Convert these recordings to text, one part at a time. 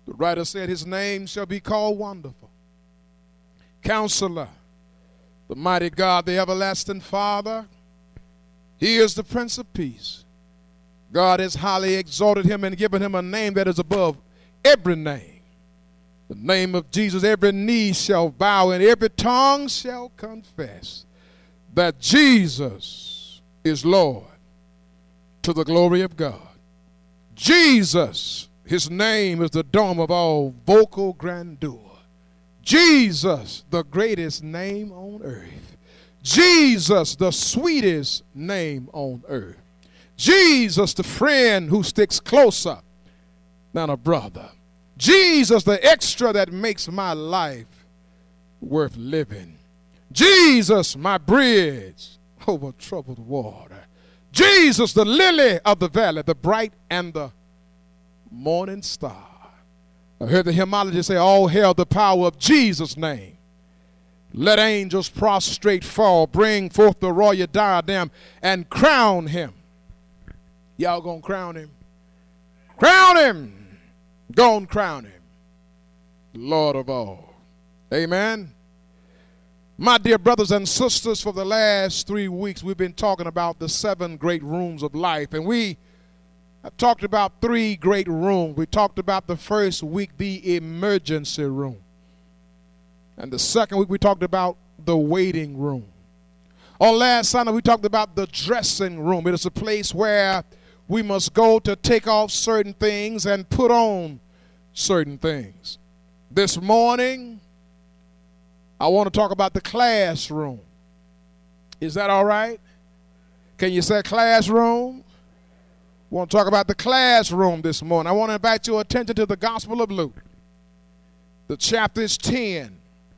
The writer said his name shall be called Wonderful, Counselor, the mighty God, the everlasting Father. He is the Prince of Peace. God has highly exalted him and given him a name that is above every name. The name of Jesus, every knee shall bow and every tongue shall confess that Jesus is Lord, to the glory of God. Jesus, his name is the dome of all vocal grandeur. Jesus, the greatest name on earth. Jesus, the sweetest name on earth. Jesus, the friend who sticks closer than a brother. Jesus, the extra that makes my life worth living. Jesus, my bridge over troubled water. Jesus, the lily of the valley, the bright and the morning star. I heard the hymnology say, all hail the power of Jesus' name. Let angels prostrate fall, bring forth the royal diadem, and crown him. Y'all gonna crown him? Crown him. Gonna crown him. Lord of all. Amen. My dear brothers and sisters, for the last 3 weeks, we've been talking about the 7 great rooms of life. And we have talked about 3 great rooms. We talked about the first week, the emergency room. And the second week, we talked about the waiting room. On last Sunday, we talked about the dressing room. It is a place where we must go to take off certain things and put on certain things. This morning, I want to talk about the classroom. Is that all right? Can you say classroom? I want to talk about the classroom this morning. I want to invite your attention to the Gospel of Luke. The chapter is 10.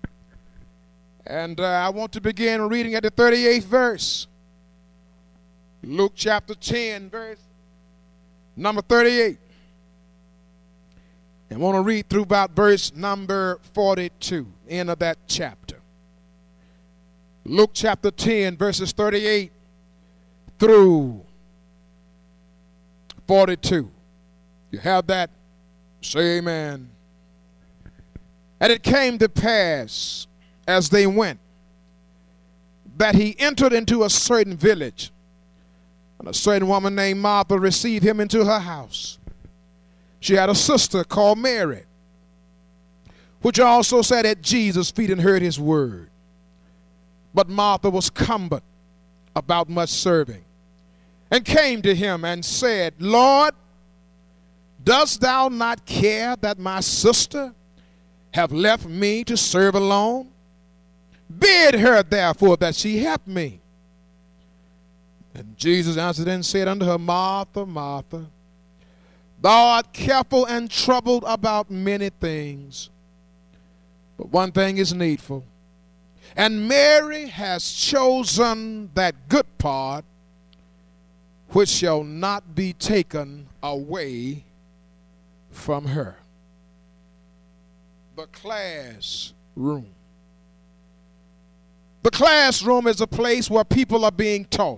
And I want to begin reading at the 38th verse. Luke chapter 10, verse number 38. And I want to read through about verse number 42, end of that chapter. Luke chapter 10, verses 38 through 42. You have that? Say amen. And it came to pass, as they went, that he entered into a certain village, and a certain woman named Martha received him into her house. She had a sister called Mary, which also sat at Jesus' feet and heard his word. But Martha was cumbered about much serving, and came to him and said, Lord, dost thou not care that my sister have left me to serve alone? Bid her therefore that she help me. And Jesus answered and said unto her, Martha, Martha, thou art careful and troubled about many things, but one thing is needful. And Mary has chosen that good part which shall not be taken away from her. The classroom. The classroom is a place where people are being taught.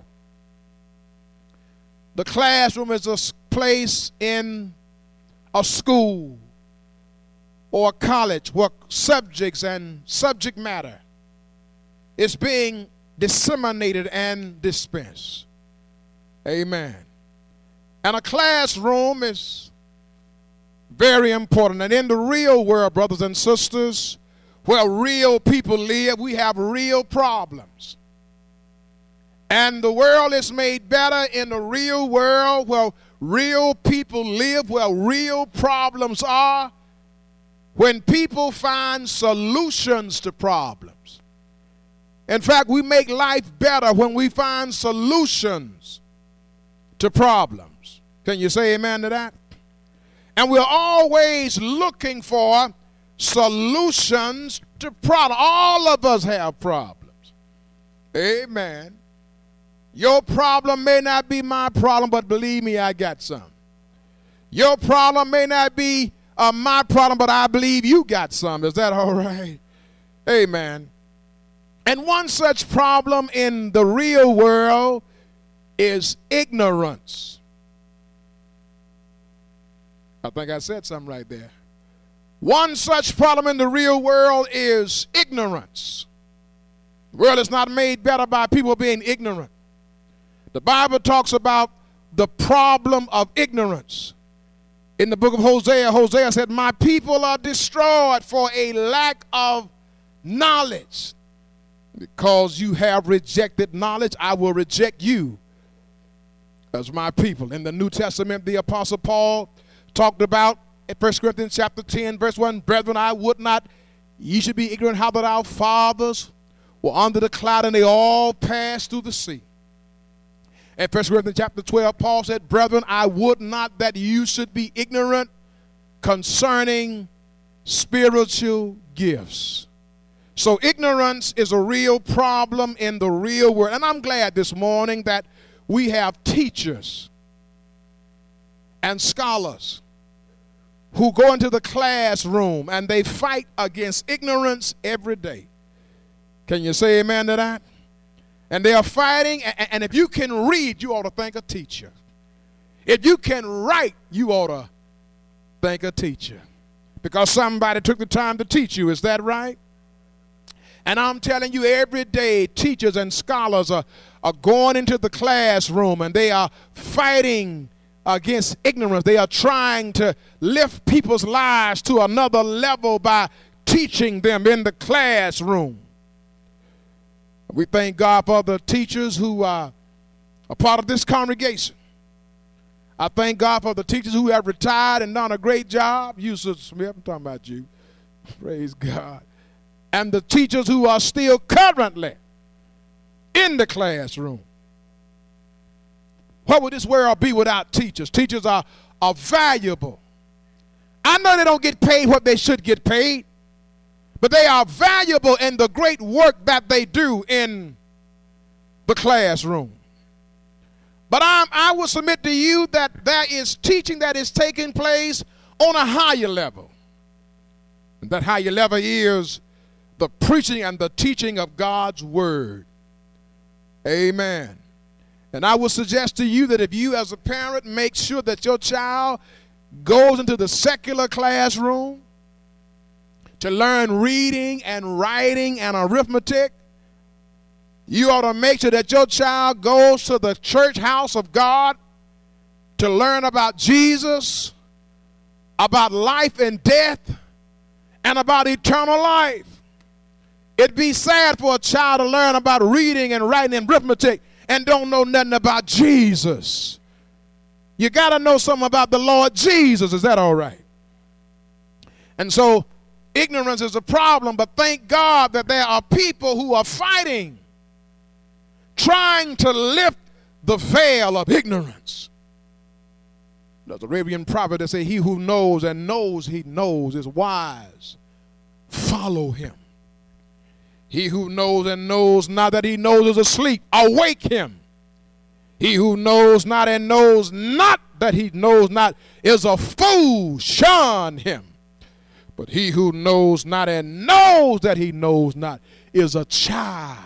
The classroom is a place in a school or a college where subjects and subject matter is being disseminated and dispensed. Amen. And a classroom is very important. And in the real world, brothers and sisters, where real people live, we have real problems. And the world is made better in the real world where real people live, where real problems are, when people find solutions to problems. In fact, we make life better when we find solutions to problems. Can you say amen to that? And we're always looking for solutions to problems. All of us have problems. Amen. Your problem may not be my problem, but believe me, I got some. Your problem may not be my problem, but I believe you got some. Is that all right? Amen. And one such problem in the real world is ignorance. I think I said something right there. One such problem in the real world is ignorance. The world is not made better by people being ignorant. The Bible talks about the problem of ignorance. In the book of Hosea, Hosea said, my people are destroyed for a lack of knowledge. Because you have rejected knowledge, I will reject you as my people. In the New Testament, the Apostle Paul talked about in 1 Corinthians chapter 10, verse 1, brethren, I would not, ye should be ignorant how that our fathers were under the cloud and they all passed through the sea. In 1 Corinthians chapter 12, Paul said, brethren, I would not that you should be ignorant concerning spiritual gifts. So ignorance is a real problem in the real world. And I'm glad this morning that we have teachers and scholars who go into the classroom and they fight against ignorance every day. Can you say amen to that? And they are fighting, and if you can read, you ought to thank a teacher. If you can write, you ought to thank a teacher. Because somebody took the time to teach you, is that right? And I'm telling you, every day, teachers and scholars are going into the classroom and they are fighting against ignorance. They are trying to lift people's lives to another level by teaching them in the classroom. We thank God for the teachers who are a part of this congregation. I thank God for the teachers who have retired and done a great job. You, Sister Smith, I'm talking about you. Praise God. And the teachers who are still currently in the classroom. What would this world be without teachers? Teachers are valuable. I know they don't get paid what they should get paid, but they are valuable in the great work that they do in the classroom. But I will submit to you that there is teaching that is taking place on a higher level. And that higher level is the preaching and the teaching of God's word. Amen. And I would suggest to you that if you as a parent make sure that your child goes into the secular classroom to learn reading and writing and arithmetic, you ought to make sure that your child goes to the church house of God to learn about Jesus, about life and death, and about eternal life. It'd be sad for a child to learn about reading and writing and arithmetic and don't know nothing about Jesus. You got to know something about the Lord Jesus. Is that all right? And so ignorance is a problem, but thank God that there are people who are fighting, trying to lift the veil of ignorance. There's an Arabian proverb that says, he who knows and knows he knows is wise. Follow him. He who knows and knows not that he knows is asleep, awake him. He who knows not and knows not that he knows not is a fool, shun him. But he who knows not and knows that he knows not is a child.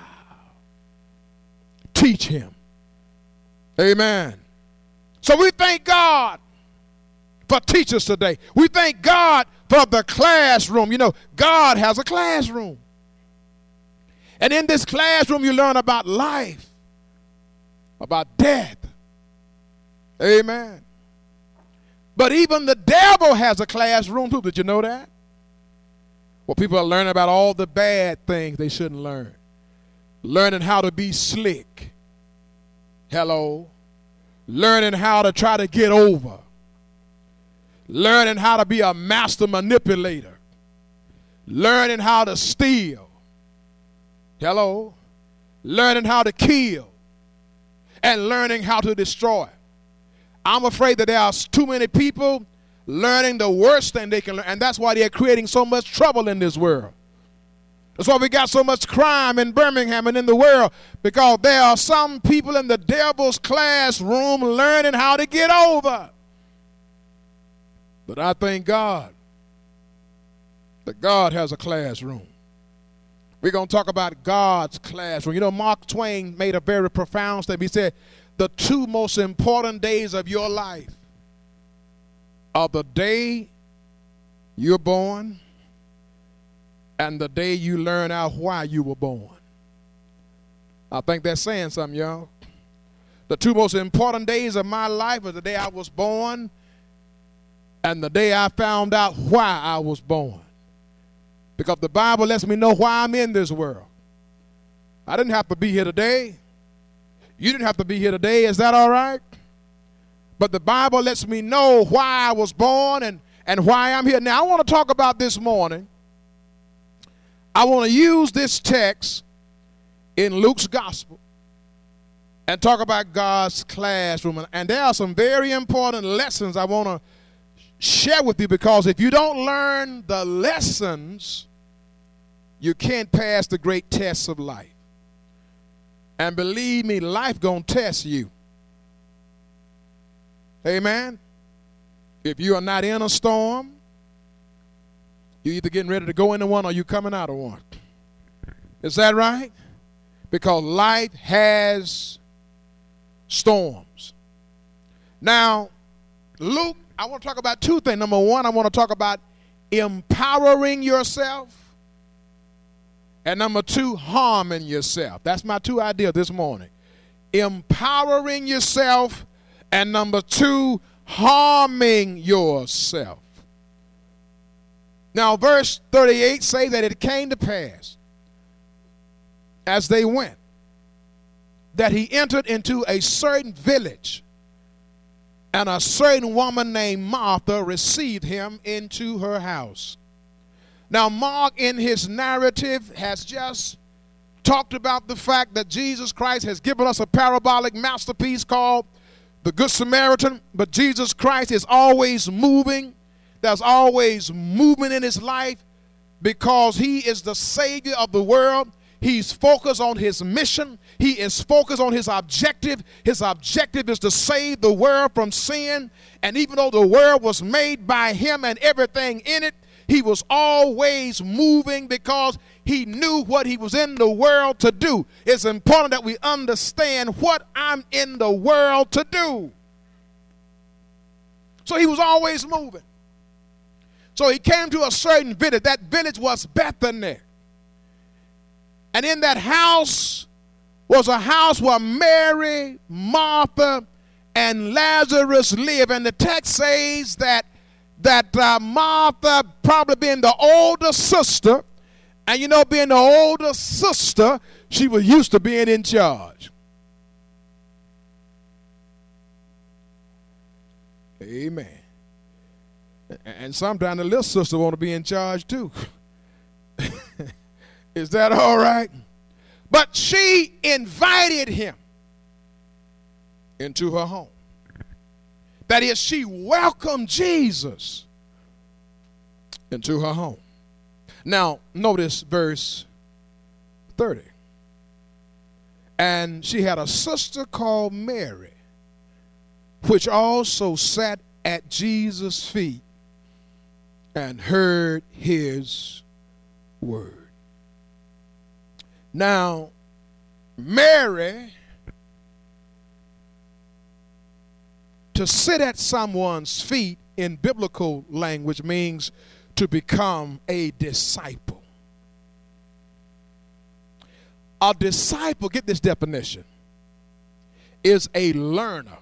Teach him. Amen. So we thank God for teachers today. We thank God for the classroom. You know, God has a classroom. And in this classroom, you learn about life, about death. Amen. But even the devil has a classroom too. Did you know that? Well, people are learning about all the bad things they shouldn't learn. Learning how to be slick. Hello. Learning how to try to get over. Learning how to be a master manipulator. Learning how to steal. Hello. Learning how to kill. And learning how to destroy. I'm afraid that there are too many people learning the worst thing they can learn. And that's why they're creating so much trouble in this world. That's why we got so much crime in Birmingham and in the world. Because there are some people in the devil's classroom learning how to get over. But I thank God that God has a classroom. We're going to talk about God's classroom. You know, Mark Twain made a very profound statement. He said, the two most important days of your life are the day You're born, and the day you learn out why you were born. I think that's saying something, y'all. The two most important days of my life are the day I was born and the day I found out why I was born. Because the Bible lets me know why I'm in this world. I didn't have to be here today. You didn't have to be here today. Is that all right? But the Bible lets me know why I was born and why I'm here. Now, I want to talk about this morning. I want to use this text in Luke's gospel and talk about God's classroom. And there are some very important lessons I want to share with you, because if you don't learn the lessons, you can't pass the great tests of life. And believe me, life gonna test you. Amen. If you are not in a storm, you're either getting ready to go into one or you're coming out of one. Is that right? Because life has storms. Now, Luke, I want to talk about two things. Number one, I want to talk about empowering yourself. And number two, harming yourself. That's my two ideas this morning. Empowering yourself. And number two, harming yourself. Now, verse 38 says that it came to pass as they went that he entered into a certain village, and a certain woman named Martha received him into her house. Now, Mark in his narrative has just talked about the fact that Jesus Christ has given us a parabolic masterpiece called The Good Samaritan, but Jesus Christ is always moving. There's always movement in his life because he is the Savior of the world. He's focused on his mission. He is focused on his objective. His objective is to save the world from sin. And even though the world was made by him and everything in it, he was always moving because he knew what he was in the world to do. It's important that we understand what I'm in the world to do. So he was always moving. So he came to a certain village. That village was Bethany. And in that house was a house where Mary, Martha, and Lazarus lived. And the text says that Martha, probably being the older sister, and you know, being the older sister, she was used to being in charge. Amen. And sometimes the little sister want to be in charge too. Is that all right? But she invited him into her home. That is, she welcomed Jesus into her home. Now, notice verse 30. And she had a sister called Mary, which also sat at Jesus' feet and heard his word. Now, Mary, to sit at someone's feet in biblical language means to become a disciple. A disciple, get this definition, is a learner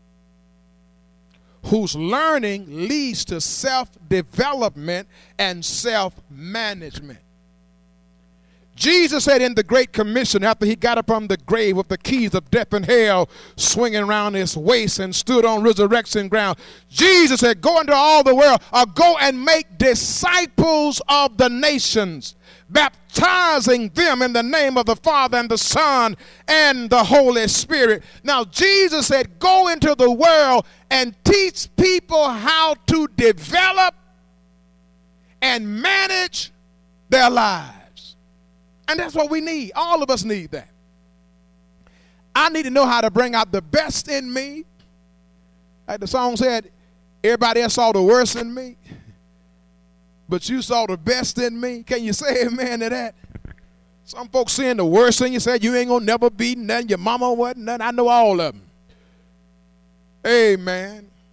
whose learning leads to self-development and self-management. Jesus said in the Great Commission, after he got up from the grave with the keys of death and hell swinging around his waist and stood on resurrection ground, Jesus said, go into all the world, or go and make disciples of the nations, baptizing them in the name of the Father and the Son and the Holy Spirit. Now, Jesus said, go into the world and teach people how to develop and manage their lives. And that's what we need. All of us need that. I need to know how to bring out the best in me. Like the song said, everybody else saw the worst in me, but you saw the best in me. Can you say amen to that? Some folks seeing the worst in you, said you ain't gonna never be nothing, your mama wasn't nothing. I know all of them. Amen.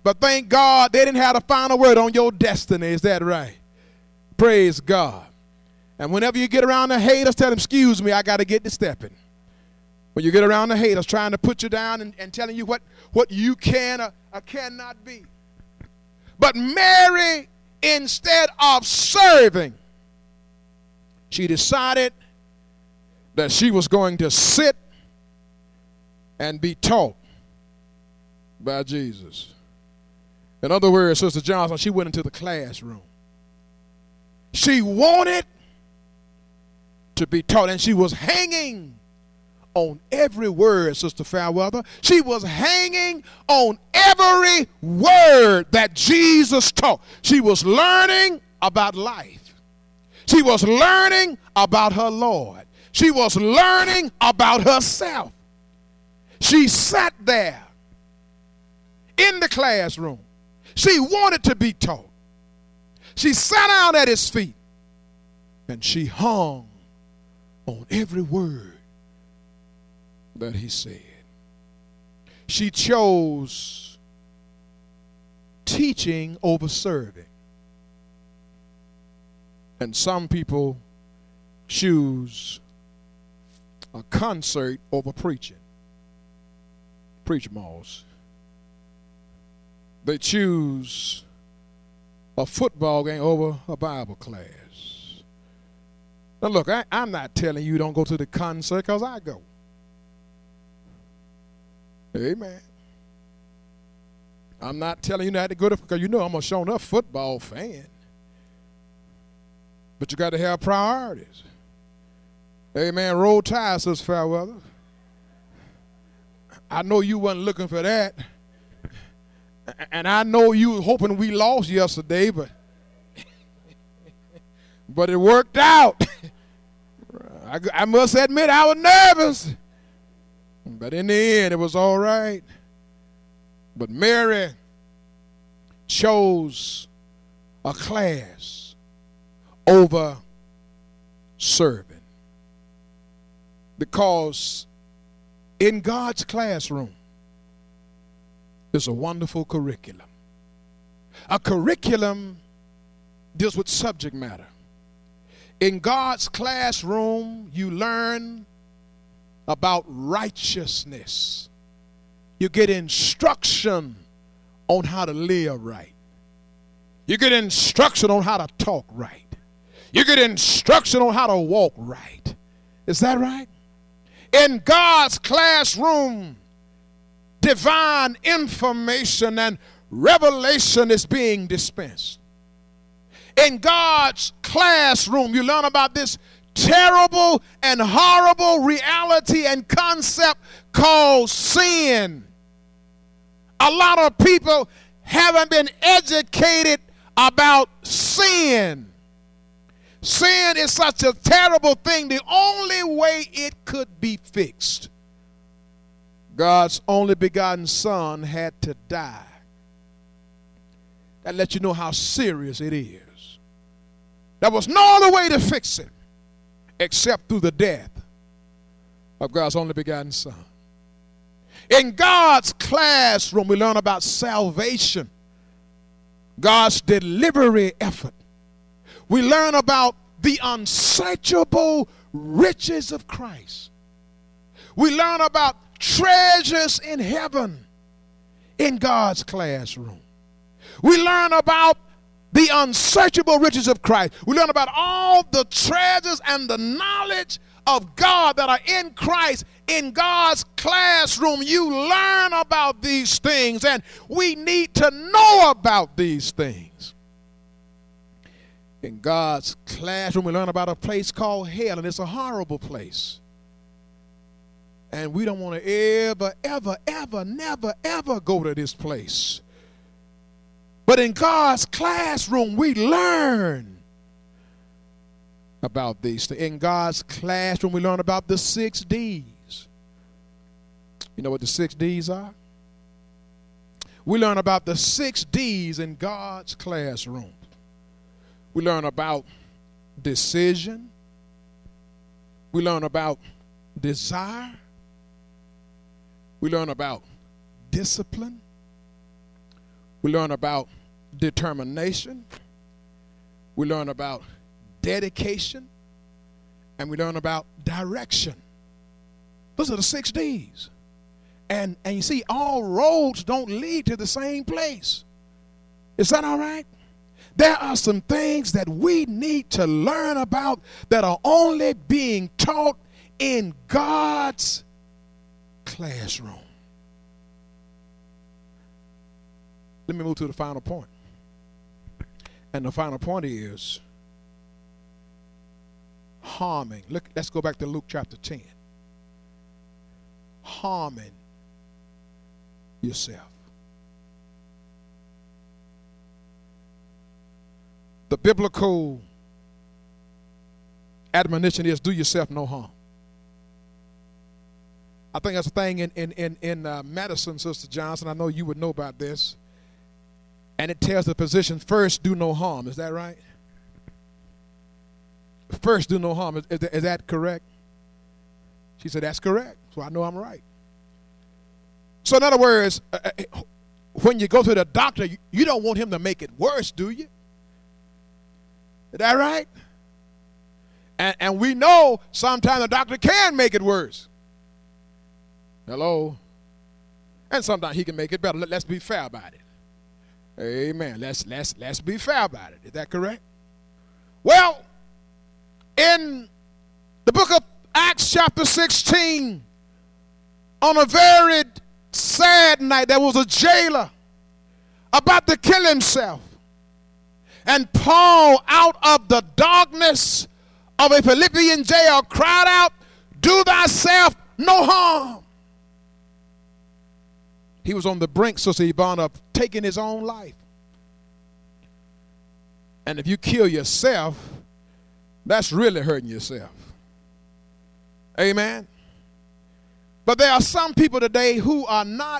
But thank God they didn't have the final word on your destiny. Is that right? Praise God. And whenever you get around the haters, tell them, excuse me, I got to get to stepping. When you get around the haters trying to put you down and telling you what you can or cannot be. But Mary, instead of serving, she decided that she was going to sit and be taught by Jesus. In other words, Sister Johnson, she went into the classroom. She wanted to be taught, and she was hanging on every word, Sister Fairweather. She was hanging on every word that Jesus taught. She was learning about life. She was learning about her Lord. She was learning about herself. She sat there in the classroom. She wanted to be taught. She sat down at his feet, and she hung on every word that he said. She chose teaching over serving. And some people choose a concert over preaching. Preach Moss. They choose a football game over a Bible class. Now look, I'm not telling you don't go to the concert, because I go. Amen. I'm not telling you not to go to, because you know I'm a shown up football fan. But you got to have priorities. Amen. Roll Tide, Sister Fairweather. I know you wasn't looking for that. And I know you were hoping we lost yesterday, but it worked out. I must admit I was nervous. But in the end, it was all right. But Mary chose a class over serving. Because in God's classroom is a wonderful curriculum. A curriculum deals with subject matter. In God's classroom, you learn about righteousness. You get instruction on how to live right. You get instruction on how to talk right. You get instruction on how to walk right. Is that right? In God's classroom, divine information and revelation is being dispensed. In God's classroom, you learn about this terrible and horrible reality and concept called sin. A lot of people haven't been educated about sin. Sin is such a terrible thing. The only way it could be fixed, God's only begotten Son had to die. That lets you know how serious it is. There was no other way to fix it except through the death of God's only begotten Son. In God's classroom, we learn about salvation, God's delivery effort. We learn about the unsearchable riches of Christ. We learn about treasures in heaven in God's classroom. We learn about the unsearchable riches of Christ. We learn about all the treasures and the knowledge of God that are in Christ. In God's classroom, you learn about these things, and we need to know about these things. In God's classroom, we learn about a place called hell, and it's a horrible place. And we don't want to never go to this place. But in God's classroom, we learn about these things. In God's classroom, we learn about the 6 D's. You know what the 6 D's are? We learn about the 6 D's in God's classroom. We learn about decision. We learn about desire. We learn about discipline, We learn about determination. We learn about dedication. And we learn about direction. Those are the 6 D's. And you see, all roads don't lead to the same place. Is that all right? There are some things that we need to learn about that are only being taught in God's classroom. Let me move to the final point. And the final point is harming. Look, let's go back to Luke chapter 10. Harming yourself. The biblical admonition is do yourself no harm. I think that's a thing in medicine, Sister Johnson. I know you would know about this. And it tells the physician, first do no harm. Is that right? First do no harm. Is that correct? She said, that's correct. So I know I'm right. So in other words, when you go to the doctor, you don't want him to make it worse, do you? Is that right? And we know sometimes the doctor can make it worse. Hello? And sometimes he can make it better. Let's be fair about it. Amen. Let's be fair about it. Is that correct? Well, in the book of Acts chapter 16, on a very sad night, there was a jailer about to kill himself. And Paul, out of the darkness of a Philippian jail, cried out, do thyself no harm. He was on the brink, Sister Yvonne, of taking his own life. And if you kill yourself, that's really hurting yourself. Amen. But there are some people today who are not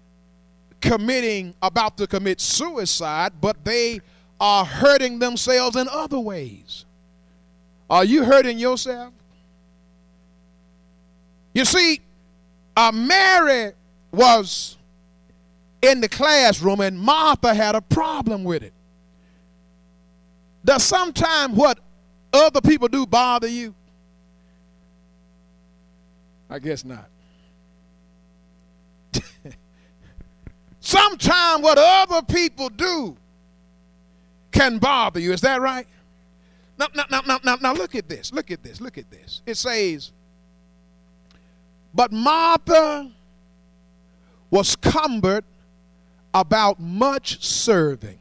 about to commit suicide, but they are hurting themselves in other ways. Are you hurting yourself? You see, Mary was in the classroom and Martha had a problem with it. Does sometimes what other people do bother you? I guess not. Sometimes what other people do can bother you. Is that right? Now look at this. Look at this. Look at this. It says, but Martha was cumbered about much serving.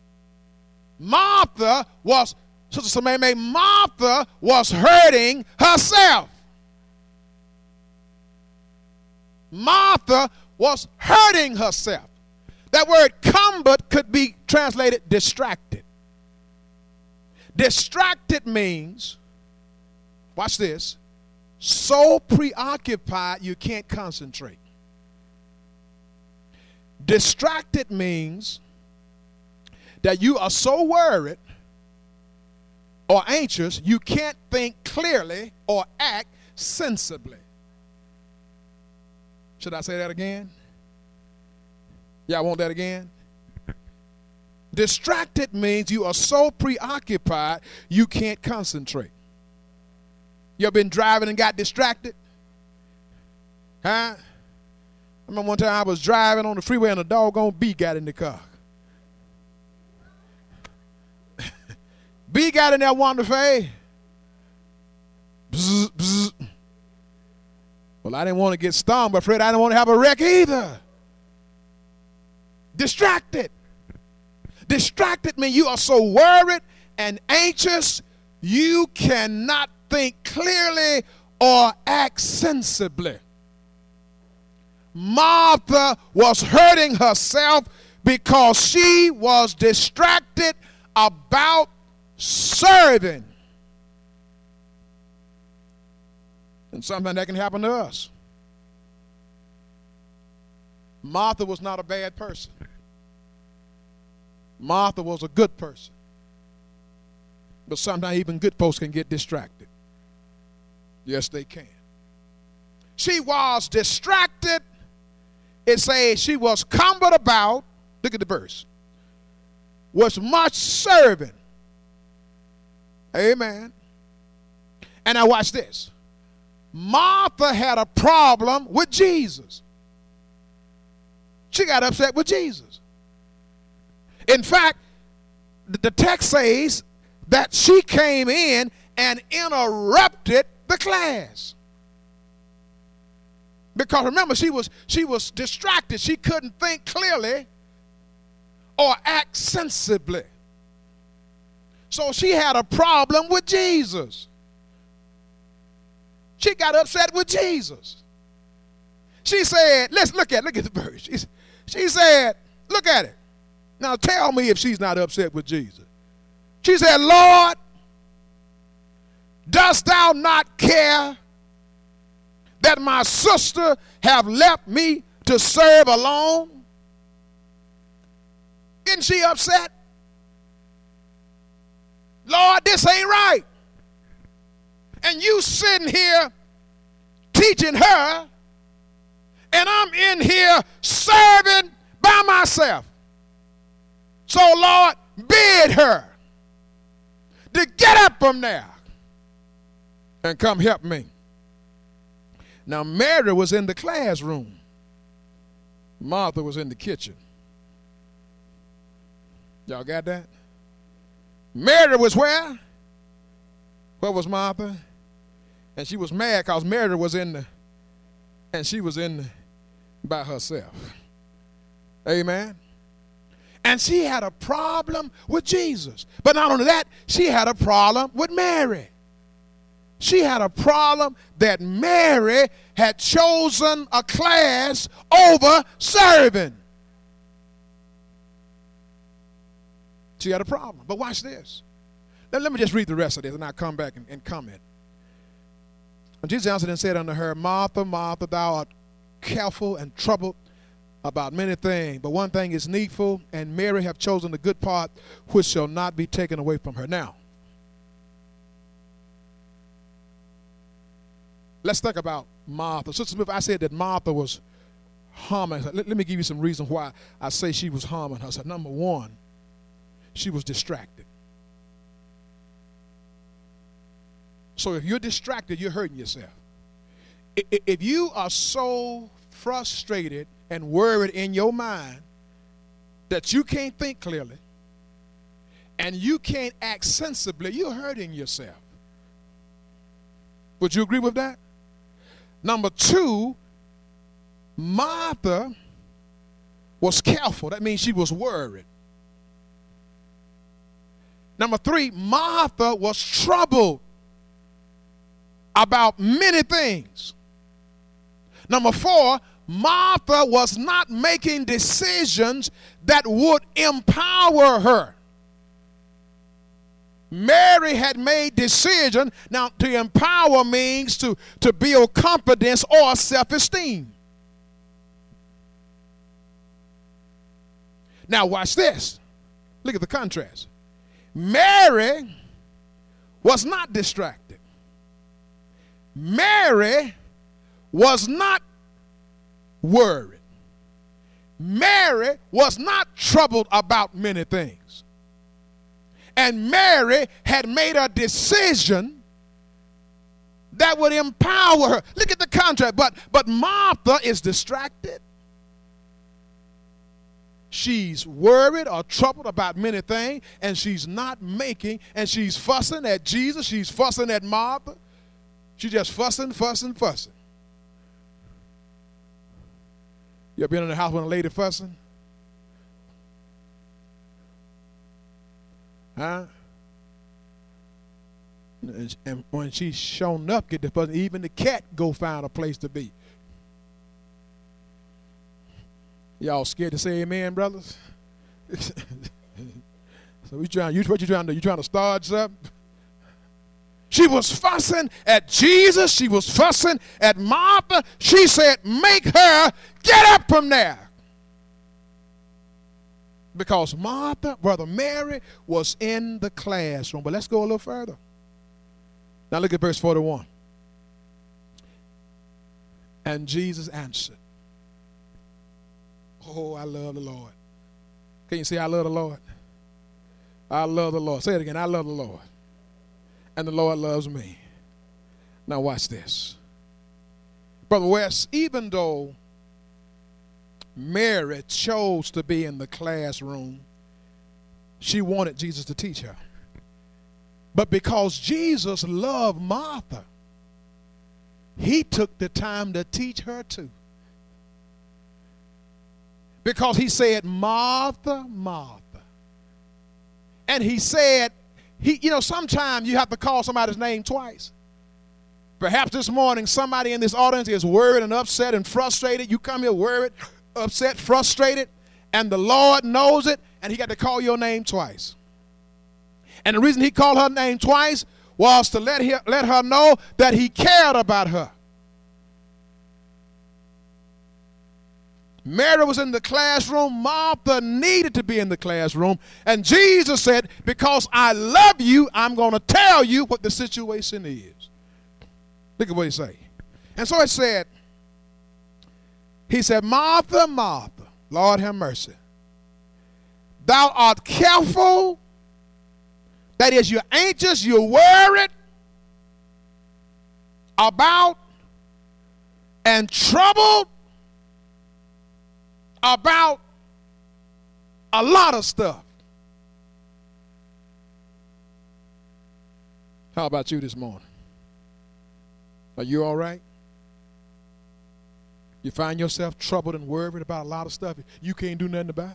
Martha was, Sister Samay, Martha was hurting herself. Martha was hurting herself. That word cumbered could be translated distracted. Distracted means, watch this, so preoccupied you can't concentrate. Distracted means that you are so worried or anxious you can't think clearly or act sensibly. Should I say that again? Y'all want that again? Distracted means you are so preoccupied you can't concentrate. You ever been driving and got distracted? Huh? I remember one time I was driving on the freeway and a doggone bee got in the car. Bee got in there wonderful. Bzz, bzz. Well, I didn't want to get stung, but Fred, I didn't want to have a wreck either. Distracted. Distracted means you are so worried and anxious you cannot think clearly or act sensibly. Martha was hurting herself because she was distracted about serving. And something that can happen to us. Martha was not a bad person. Martha was a good person. But sometimes even good folks can get distracted. Yes, they can. She was distracted. It says she was cumbered about. Look at the verse. was much serving. Amen. And now watch this. Martha had a problem with Jesus. She got upset with Jesus. In fact, the text says that she came in and interrupted the class. Because remember, she was distracted. She couldn't think clearly or act sensibly. So she had a problem with Jesus. She got upset with Jesus. She said, let's look at the verse. She said, look at it. Now tell me if she's not upset with Jesus. She said, Lord, dost thou not care that my sister have left me to serve alone? Isn't she upset? Lord, this ain't right. And you sitting here teaching her, and I'm in here serving by myself. So, Lord, bid her to get up from there and come help me. Now, Mary was in the classroom. Martha was in the kitchen. Y'all got that? Mary was where? Where was Martha? And she was mad because Mary was she was by herself. Amen. And she had a problem with Jesus. But not only that, she had a problem with Mary. She had a problem that Mary had chosen a class over serving. She had a problem. But watch this. Let me just read the rest of this and I'll come back and comment. And Jesus answered and said unto her, Martha, Martha, thou art careful and troubled about many things, but one thing is needful, and Mary hath chosen the good part, which shall not be taken away from her. Now, let's think about Martha. Sister Smith, I said that Martha was harming her. Let me give you some reasons why I say she was harming her. So number one, she was distracted. So if you're distracted, you're hurting yourself. If you are so frustrated and worried in your mind that you can't think clearly and you can't act sensibly, you're hurting yourself. Would you agree with that? Number two, Martha was careful. That means she was worried. Number three, Martha was troubled about many things. Number four, Martha was not making decisions that would empower her. Mary had made decisions. Now, to empower means to build confidence or self-esteem. Now, watch this. Look at the contrast. Mary was not distracted. Mary was not worried. Mary was not troubled about many things. And Mary had made a decision that would empower her. Look at the contrast. But Martha is distracted. She's worried or troubled about many things, and she's not making, and she's fussing at Jesus. She's fussing at Martha. She's just fussing. You ever been in the house with a lady fussing? Huh? And when she's shown up, get the fussing, even the cat go find a place to be. Y'all scared to say amen, brothers? So what you trying to do? You trying to start something? She was fussing at Jesus. She was fussing at Martha. She said, make her get up from there. Because Martha, Brother Mary, was in the classroom. But let's go a little further. Now look at verse 41. And Jesus answered. Oh, I love the Lord. Can you say I love the Lord? I love the Lord. Say it again. I love the Lord. And the Lord loves me. Now watch this. Brother West, even though Mary chose to be in the classroom, she wanted Jesus to teach her. But because Jesus loved Martha, he took the time to teach her too. Because he said, Martha, Martha. And he said, sometimes you have to call somebody's name twice. Perhaps this morning somebody in this audience is worried and upset and frustrated. You come here worried, upset, frustrated, and the Lord knows it, and he got to call your name twice. And the reason he called her name twice was to let her know that he cared about her. Mary was in the classroom. Martha needed to be in the classroom. And Jesus said, because I love you, I'm going to tell you what the situation is. Look at what he said. And so it said, he said, Martha, Martha, Lord have mercy. Thou art careful. That is, you're anxious, you're worried about and troubled about a lot of stuff. How about you this morning? Are you all right? You find yourself troubled and worried about a lot of stuff you can't do nothing about?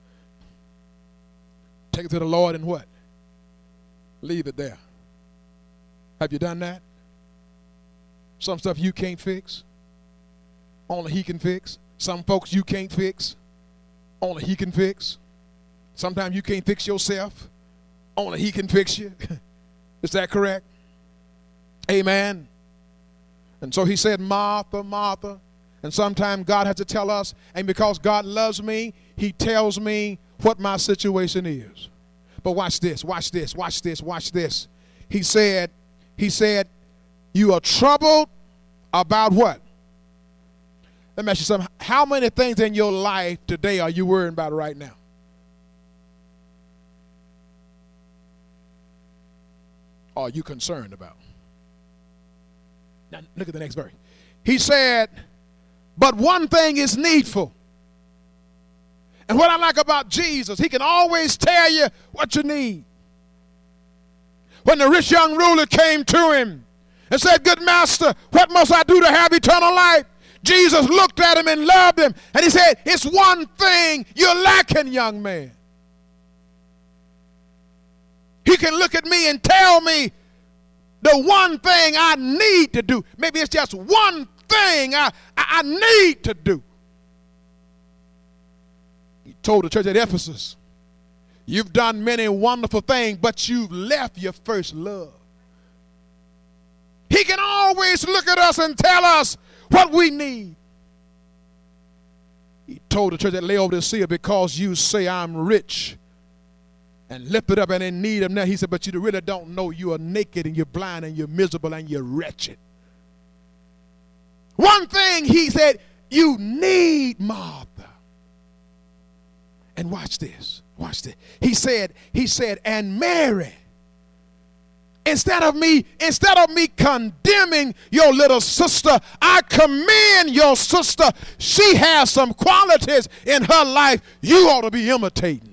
Take it to the Lord and what? Leave it there. Have you done that? Some stuff you can't fix. Only he can fix. Some folks you can't fix. Only he can fix. Sometimes you can't fix yourself. Only he can fix you. Is that correct? Amen. And so he said, Martha, Martha. And sometimes God has to tell us, and because God loves me, he tells me what my situation is. But watch this, watch this, watch this, watch this. He said, you are troubled about what? Let me ask you something. How many things in your life today are you worrying about right now? Or are you concerned about? Now look at the next verse. He said, but one thing is needful. And what I like about Jesus, he can always tell you what you need. When the rich young ruler came to him and said, good master, what must I do to have eternal life? Jesus looked at him and loved him. And he said, it's one thing you're lacking, young man. He can look at me and tell me the one thing I need to do. Maybe it's just one thing I need to do. He told the church at Ephesus, you've done many wonderful things, but you've left your first love. He can always look at us and tell us what we need. He told the church at Laodicea, because you say I'm rich and lifted up and in need of nothing. He said, but you really don't know you are naked and you're blind and you're miserable and you're wretched. One thing he said, you need Martha. And watch this, watch this. He said, and Mary, instead of me condemning your little sister, I commend your sister. She has some qualities in her life you ought to be imitating.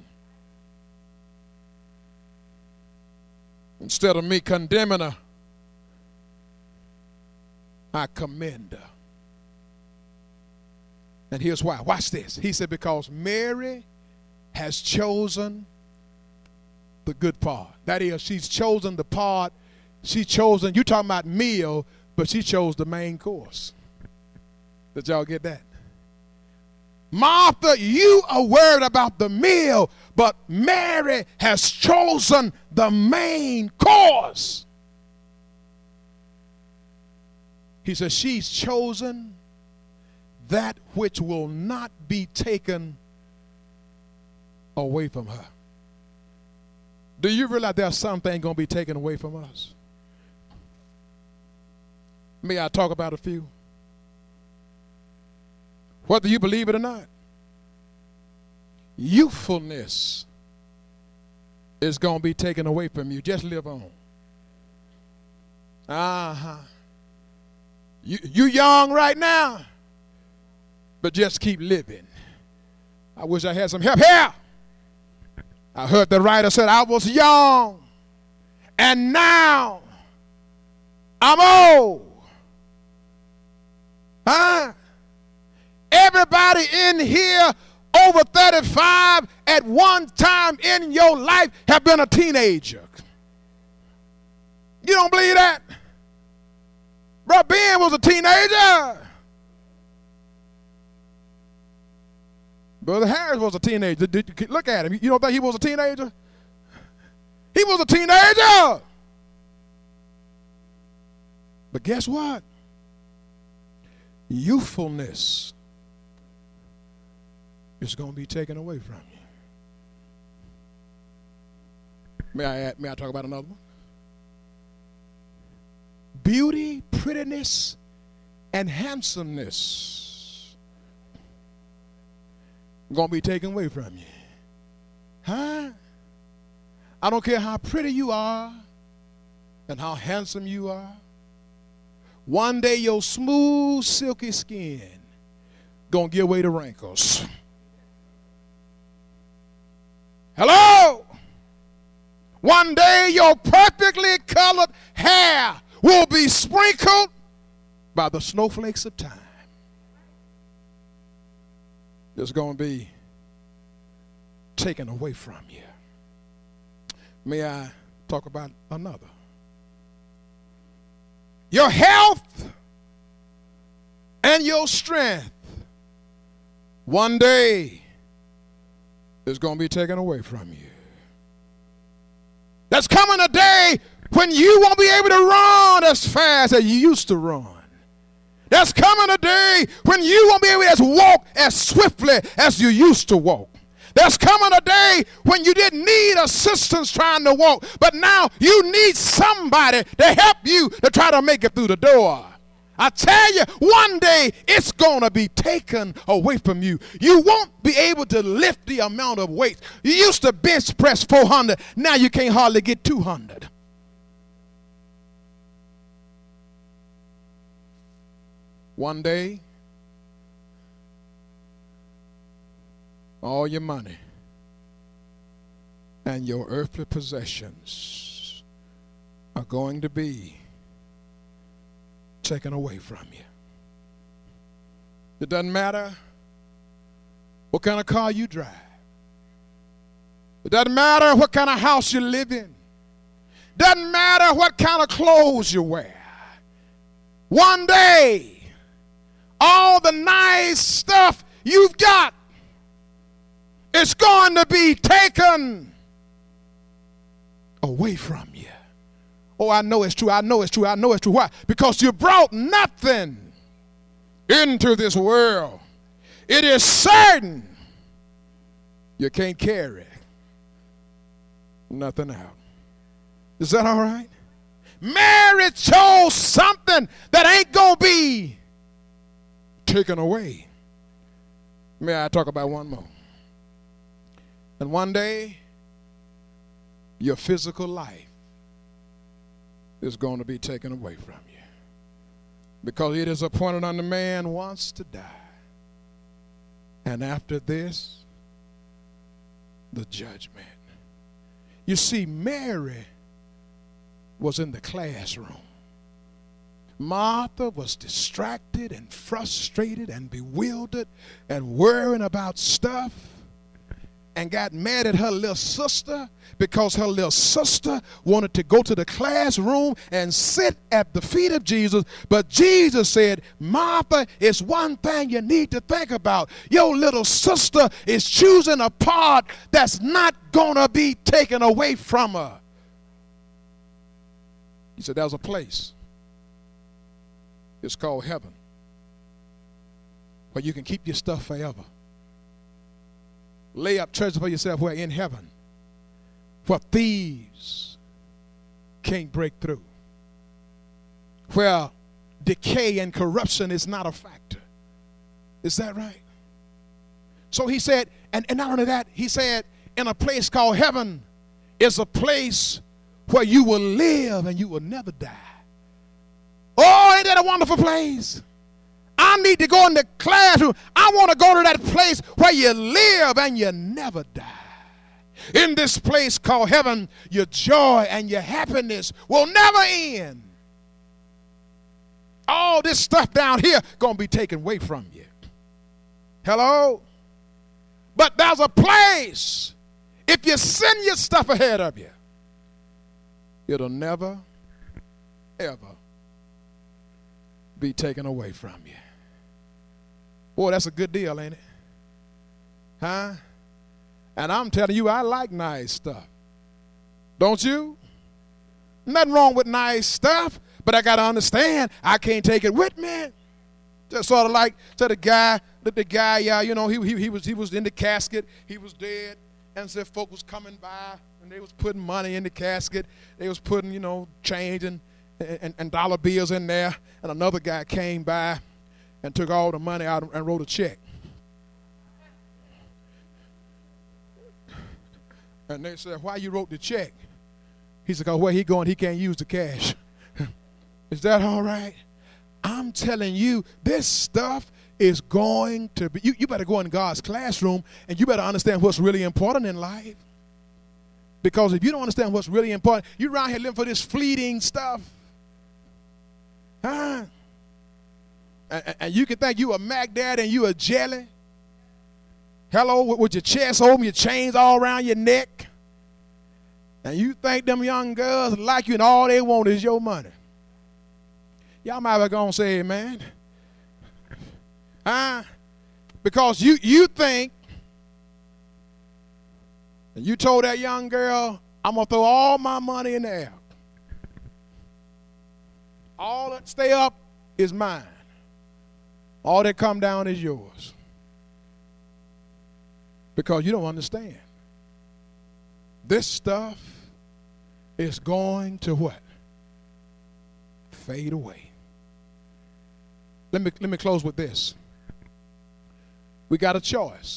Instead of me condemning her, I commend her. And here's why. Watch this. He said, because Mary has chosen the good part. That is, she's chosen the part, you're talking about meal, but she chose the main course. Did y'all get that? Martha, you are worried about the meal, but Mary has chosen the main course. He says she's chosen that which will not be taken away from her. Do you realize there's something going to be taken away from us? May I talk about a few? Whether you believe it or not, youthfulness is going to be taken away from you. Just live on. You young right now, but just keep living. I wish I had some help here. I heard the writer said, I was young, and now I'm old. Everybody in here over 35 at one time in your life have been a teenager. You don't believe that? Brother Ben was a teenager. Brother Harris was a teenager. Look at him. You don't think he was a teenager? He was a teenager. But guess what? Youthfulness is going to be taken away from you. May I talk about another one? Beauty, prettiness, and handsomeness going to be taken away from you. I don't care how pretty you are and how handsome you are. One day your smooth, silky skin going to give way to wrinkles. Hello? One day your perfectly colored hair will be sprinkled by the snowflakes of time. It's going to be taken away from you. May I talk about another? Your health and your strength one day is going to be taken away from you. There's coming a day when you won't be able to run as fast as you used to run. There's coming a day when you won't be able to walk as swiftly as you used to walk. There's coming a day when you didn't need assistance trying to walk, but now you need somebody to help you to try to make it through the door. I tell you, one day it's going to be taken away from you. You won't be able to lift the amount of weight. You used to bench press 400. Now you can't hardly get 200. One day, all your money and your earthly possessions are going to be taken away from you. It doesn't matter what kind of car you drive. It doesn't matter what kind of house you live in. It doesn't matter what kind of clothes you wear. One day, all the nice stuff you've got is going to be taken away from you. Oh, I know it's true. I know it's true. I know it's true. Why? Because you brought nothing into this world. It is certain you can't carry nothing out. Is that all right? Mary chose something that ain't going to be taken away. May I talk about one more? And one day, your physical life is going to be taken away from you. Because it is appointed unto man once to die. And after this, the judgment. You see, Mary was in the classroom. Martha was distracted and frustrated and bewildered and worrying about stuff and got mad at her little sister because her little sister wanted to go to the classroom and sit at the feet of Jesus. But Jesus said, Martha, it's one thing you need to think about. Your little sister is choosing a part that's not going to be taken away from her. He said, there's a place. It's called heaven, where you can keep your stuff forever. Lay up treasure for yourself where in heaven, where thieves can't break through, where decay and corruption is not a factor. Is that right? So he said, and not only that, he said, in a place called heaven is a place where you will live and you will never die. Oh, ain't that a wonderful place? I need to go in the classroom. I want to go to that place where you live and you never die. In this place called heaven, your joy and your happiness will never end. All this stuff down here going to be taken away from you. Hello? But there's a place, if you send your stuff ahead of you, it'll never, ever be taken away from you. Boy, that's a good deal, ain't it? Huh? And I'm telling you, I like nice stuff. Don't you? Nothing wrong with nice stuff, but I got to understand I can't take it with me. Just sort of like to the guy, you know, he was in the casket, he was dead, and so folk was coming by and they was putting money in the casket. They was putting, you know, change and dollar bills in there, and another guy came by and took all the money out and wrote a check. And they said, why you wrote the check? He said, because where he going, he can't use the cash. Is that all right? I'm telling you, this stuff is going to be, you better go in God's classroom and you better understand what's really important in life. Because if you don't understand what's really important, you're around here living for this fleeting stuff. Huh? And you can think you a Mac Daddy and you a jelly. Hello, with your chest open, your chains all around your neck. And you think them young girls like you and all they want is your money. Y'all might be going to say amen. Because you think, and you told that young girl, I'm going to throw all my money in the air. All that stay up is mine. All that come down is yours. Because you don't understand. This stuff is going to what? Fade away. Let me close with this. We got a choice.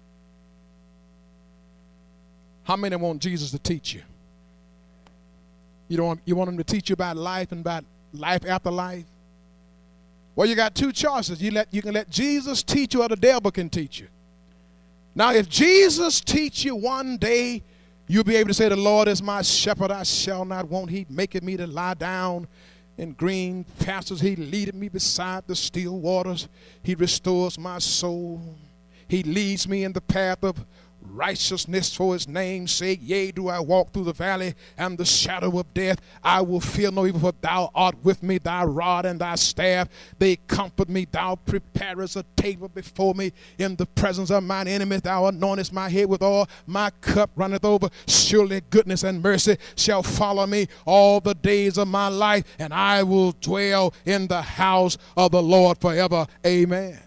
How many want Jesus to teach you? You want him to teach you about life and about life after life? Well, you got two choices. You can let Jesus teach you, or the devil can teach you. Now, if Jesus teach you one day, you'll be able to say, the Lord is my shepherd, I shall not want. He maketh me to lie down in green pastures. He leadeth me beside the still waters. He restores my soul. He leads me in the path of righteousness for his name's sake. Yea, do I walk through the valley and the shadow of death, I will fear no evil, for thou art with me. Thy rod and thy staff, they comfort me. Thou preparest a table before me in the presence of mine enemies. Thou anointest my head with oil, my cup runneth over. Surely goodness and mercy shall follow me all the days of my life, and I will dwell in the house of the Lord forever. Amen.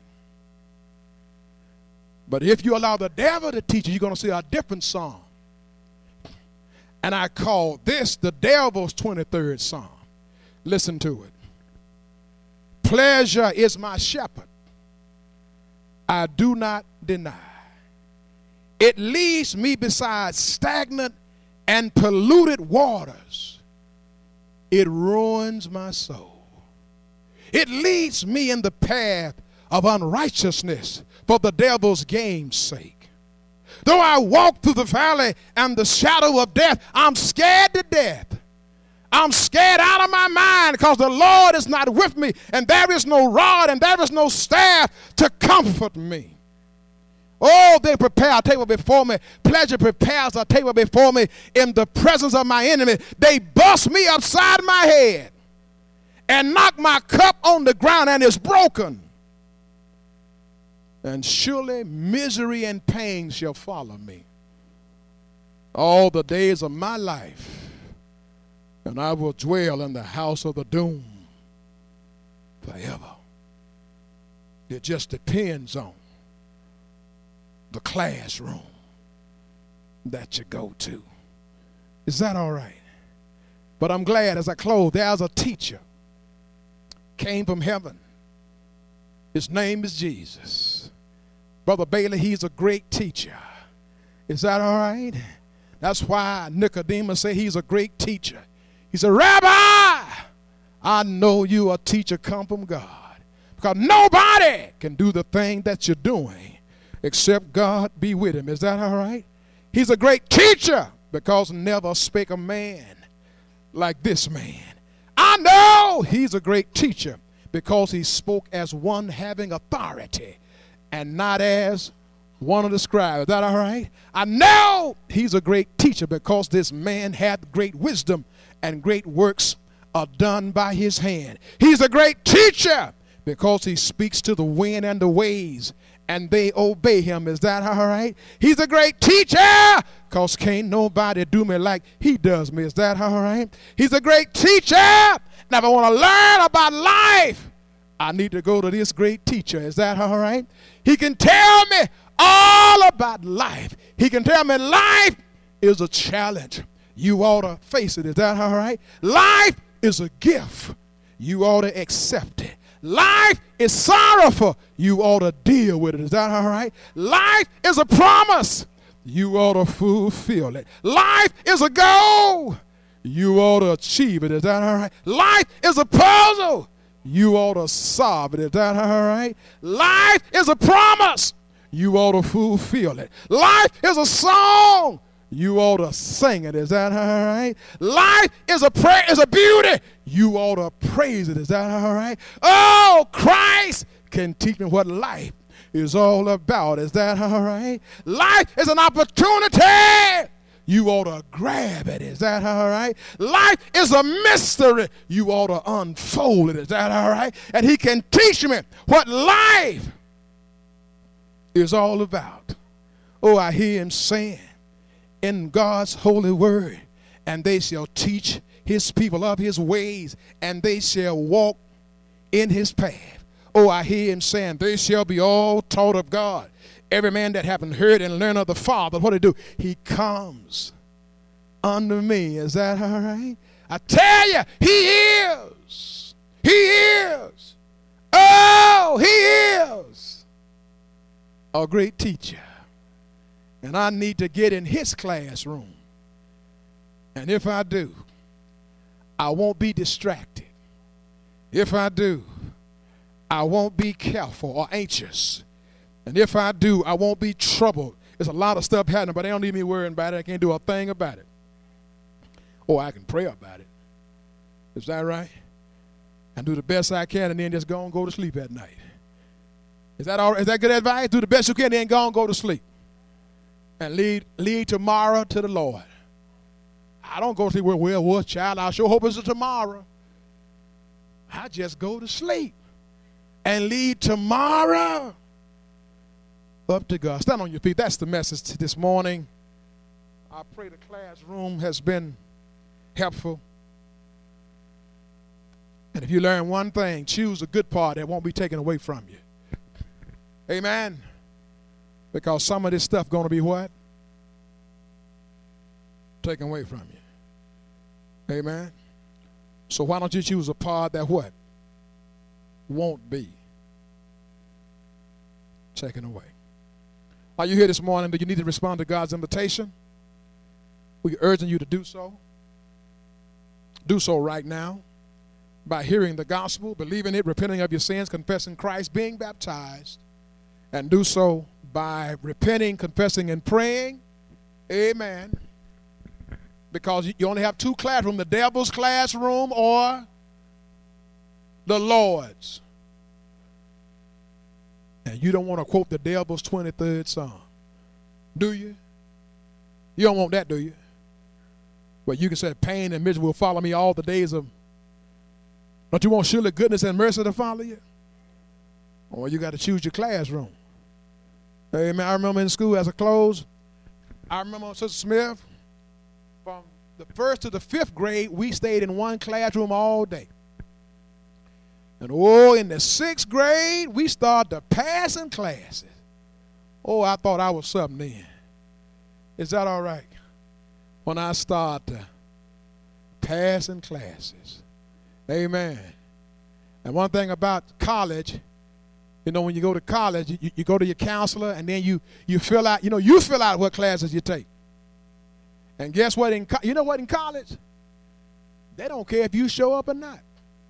But if you allow the devil to teach you, you're going to see a different psalm. And I call this the devil's 23rd psalm. Listen to it. Pleasure is my shepherd, I do not deny. It leads me beside stagnant and polluted waters. It ruins my soul. It leads me in the path of unrighteousness for the devil's game's sake. Though I walk through the valley and the shadow of death, I'm scared to death. I'm scared out of my mind because the Lord is not with me, and there is no rod and there is no staff to comfort me. Oh, they prepare a table before me. Pleasure prepares a table before me in the presence of my enemy. They bust me upside my head and knock my cup on the ground, and it's broken. And surely misery and pain shall follow me all the days of my life, and I will dwell in the house of the doomed forever. It just depends on the classroom that you go to. Is that all right? But I'm glad as I close, there's a teacher came from heaven. His name is Jesus. Brother Bailey, he's a great teacher. Is that all right? That's why Nicodemus said he's a great teacher. He said, Rabbi, I know you a teacher come from God. Because nobody can do the thing that you're doing except God be with him. Is that all right? He's a great teacher because never spake a man like this man. I know he's a great teacher because he spoke as one having authority and not as one of the scribes. Is that all right? I know he's a great teacher because this man had great wisdom and great works are done by his hand. He's a great teacher because he speaks to the wind and the waves and they obey him. Is that all right? He's a great teacher because can't nobody do me like he does me. Is that all right? He's a great teacher. Now if I want to learn about life, I need to go to this great teacher. Is that all right? He can tell me all about life. He can tell me life is a challenge. You ought to face it. Is that all right? Life is a gift. You ought to accept it. Life is sorrowful. You ought to deal with it. Is that all right? Life is a promise. You ought to fulfill it. Life is a goal. You ought to achieve it. Is that all right? Life is a puzzle. You ought to solve it. Is that all right? Life is a promise. You ought to fulfill it. Life is a song. You ought to sing it. Is that all right? Life is a prayer, is a beauty. You ought to praise it. Is that all right? Oh, Christ can teach me what life is all about. Is that all right? Life is an opportunity. You ought to grab it. Is that all right? Life is a mystery. You ought to unfold it. Is that all right? And he can teach me what life is all about. Oh, I hear him saying in God's holy word, and they shall teach his people of his ways, and they shall walk in his path. Oh, I hear him saying, they shall be all taught of God. Every man that haven't heard and learned of the Father, what he do? He comes unto me. Is that all right? I tell you, he is. He is. Oh, he is a great teacher. And I need to get in his classroom. And if I do, I won't be distracted. If I do, I won't be careful or anxious. And if I do, I won't be troubled. There's a lot of stuff happening, but they don't need me worrying about it. I can't do a thing about it. Or I can pray about it. Is that right? And do the best I can and then just go and go to sleep at night. Is that all? Is that good advice? Do the best you can, then go and go to sleep. And lead tomorrow to the Lord. I don't go to sleep well, child, I sure hope it's a tomorrow. I just go to sleep and lead tomorrow up to God. Stand on your feet. That's the message this morning. I pray the classroom has been helpful. And if you learn one thing, choose a good part that won't be taken away from you. Amen. Because some of this stuff going to be what? Taken away from you. Amen. So why don't you choose a part that what? Won't be taken away. Are you here this morning? Do you need to respond to God's invitation? We're urging you to do so. Do so right now by hearing the gospel, believing it, repenting of your sins, confessing Christ, being baptized, and do so by repenting, confessing, and praying. Amen. Because you only have two classrooms, the devil's classroom or the Lord's. And you don't want to quote the devil's 23rd Psalm, do you? You don't want that, do you? But you can say pain and misery will follow me all the days of. Don't you want surely goodness and mercy to follow you? Or you got to choose your classroom. Amen. I remember in school as a close, I remember Sister Smith, from the 1st to the 5th grade, we stayed in one classroom all day. And in the 6th grade, we started passing classes. Oh, I thought I was something then. Is that all right? When I started passing classes. Amen. And one thing about college, when you go to college, you go to your counselor and then you fill out, you fill out what classes you take. And guess what? You know what? In college, they don't care if you show up or not.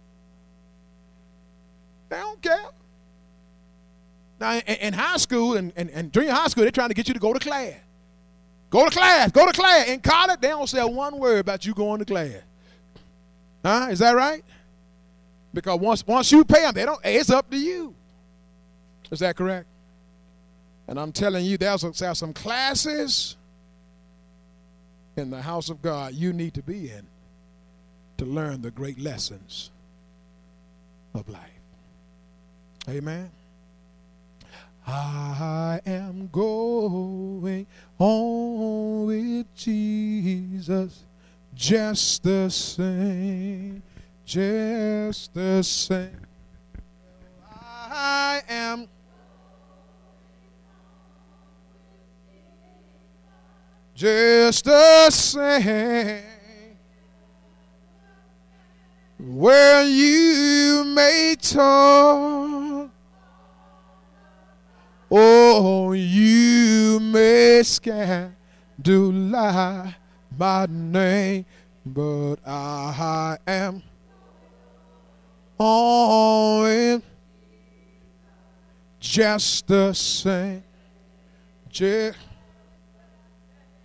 They don't care. Now, in high school and junior high school, they're trying to get you to go to class. Go to class. Go to class. In college, they don't say one word about you going to class. Huh? Is that right? Because once you pay them, it's up to you. Is that correct? And I'm telling you, there's some classes in the house of God you need to be in to learn the great lessons of life. Amen. I am going on with Jesus just the same, just the same. I am just the same. Where you may talk, oh, you may scandalize my name, but I am on just the same.